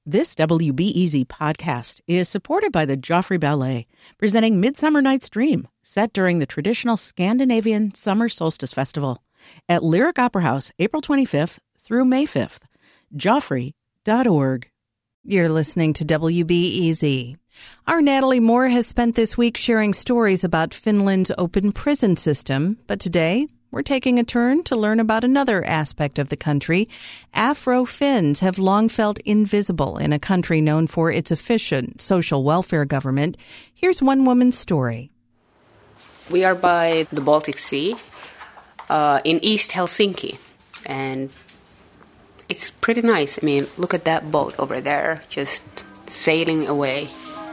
This WBEZ podcast is supported by the Joffrey Ballet, presenting Midsummer Night's Dream, set during the traditional Scandinavian Summer Solstice Festival at Lyric Opera House, April 25th through May 5th. Joffrey.org. You're listening to WBEZ. Our Natalie Moore has spent this week sharing stories about Finland's open prison system, but today we're taking a turn to learn about another aspect of the country. Afro-Finns have long felt invisible in a country known for its efficient social welfare government. Here's one woman's story. We are by the Baltic Sea in East Helsinki, and it's pretty nice. I mean, look at that boat over there, just sailing away.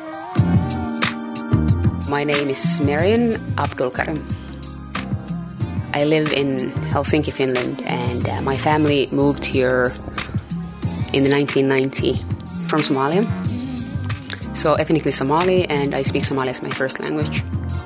My name is Marian Abdulkarim. I live in Helsinki, Finland, and my family moved here in the 1990 from Somalia. So ethnically Somali, and I speak Somali as my first language.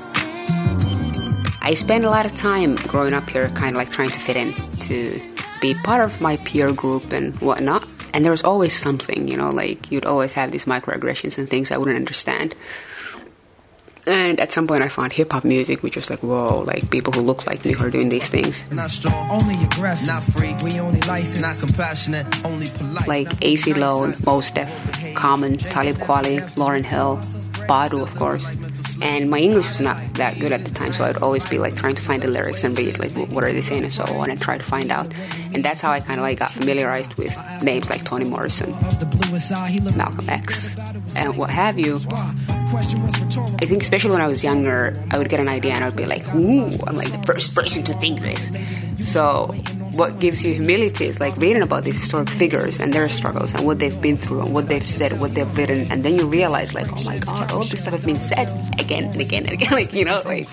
I spent a lot of time growing up here kind of like trying to fit in, to be part of my peer group and whatnot. And there was always something, you know, like you'd always have these microaggressions and things I wouldn't understand. And at some point I found hip-hop music, which was like, whoa, like people who look like me who are doing these things. Not strong, only aggressive, not free, we only licensed, not compassionate, only polite. Like AC Low, Mos Def, Common, Talib Kweli, Lauryn Hill, Badu, of course. And my English was not that good at the time, so I'd always be like trying to find the lyrics and read like what are they saying and so on and try to find out. And that's how I kind of like got familiarized with names like Toni Morrison, Malcolm X, and what have you. I think especially when I was younger, I would get an idea and I would be like, ooh, I'm like the first person to think this. So what gives you humility is like reading about these historic figures and their struggles and what they've been through and what they've said, what they've written, and then you realize like, oh my God, all this stuff has been said again and again and again, like, you know, like.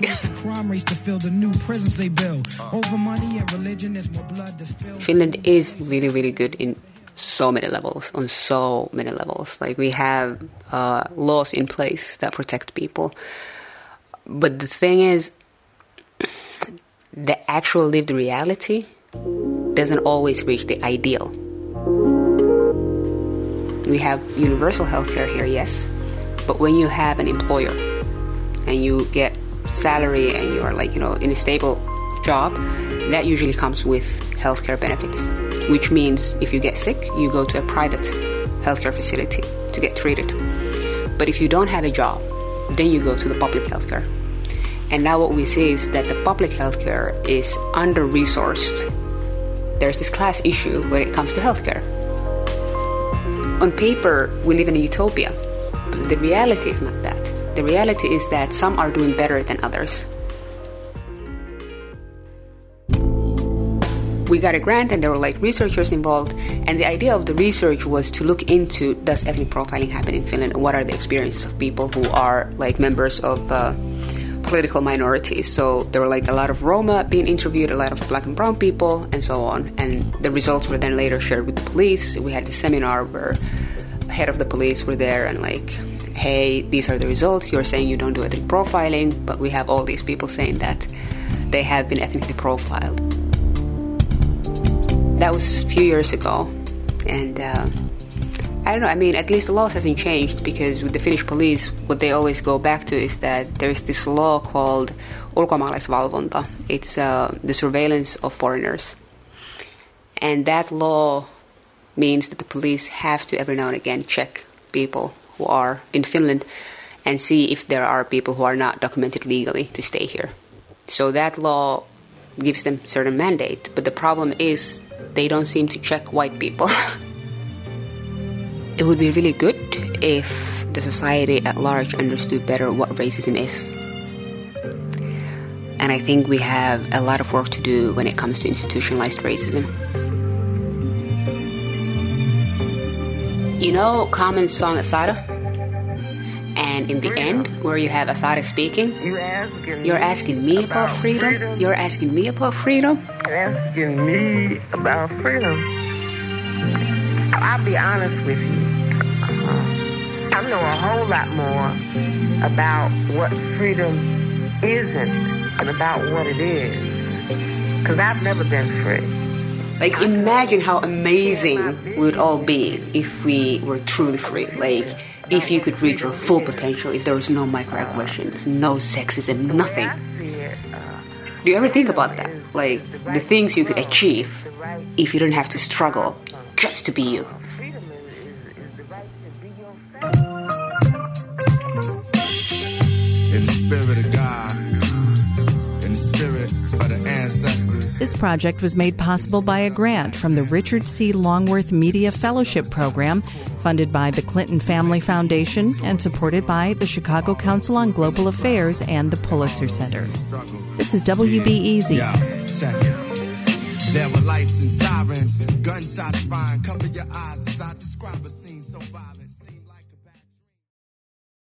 Finland is really, really good in so many levels, on so many levels. Like we have laws in place that protect people. But the thing is, the actual lived reality doesn't always reach the ideal. We have universal healthcare here, yes, but when you have an employer and you get salary and you are like, you know, in a stable job, that usually comes with healthcare benefits, which means if you get sick, you go to a private healthcare facility to get treated. But if you don't have a job, then you go to the public healthcare. And now what we see is that the public healthcare is under-resourced. There's this class issue when it comes to healthcare. On paper, we live in a utopia, but the reality is not that. The reality is that some are doing better than others. We got a grant and there were like researchers involved, and the idea of the research was to look into, does ethnic profiling happen in Finland and what are the experiences of people who are like members of political minorities. So there were like a lot of Roma being interviewed, a lot of black and brown people, and so on. And the results were then later shared with the police. We had this seminar where head of the police were there and like, hey, these are the results. You're saying you don't do ethnic profiling, but we have all these people saying that they have been ethnically profiled. That was a few years ago. And I don't know, I mean, at least the laws hasn't changed, because with the Finnish police, what they always go back to is that there's this law called ulkomaalaisvalvonta. It's the surveillance of foreigners. And that law means that the police have to every now and again check people who are in Finland and see if there are people who are not documented legally to stay here. So that law gives them certain mandate, but the problem is they don't seem to check white people. It would be really good if the society at large understood better what racism is. And I think we have a lot of work to do when it comes to institutionalized racism. You know Common's song Asada? And in the end, where you have Asada speaking, you're asking me about freedom? You're asking me about freedom? You're asking me about freedom. I'll be honest with you. I know a whole lot more about what freedom isn't and about what it is. Because I've never been free. Like, imagine how amazing we would all be if we were truly free. Like, if you could reach your full potential, if there was no microaggressions, no sexism, nothing. Do you ever think about that? Like, the things you could achieve if you didn't have to struggle just to be you. In the spirit of God, in the spirit of the ancestors. This project was made possible by a grant from the Richard C. Longworth Media Fellowship Program, funded by the Clinton Family Foundation and supported by the Chicago Council on Global Affairs and the Pulitzer Center. This is WBEZ. Check it. There were lights and sirens, gunshots flying, cover your eyes as I describe a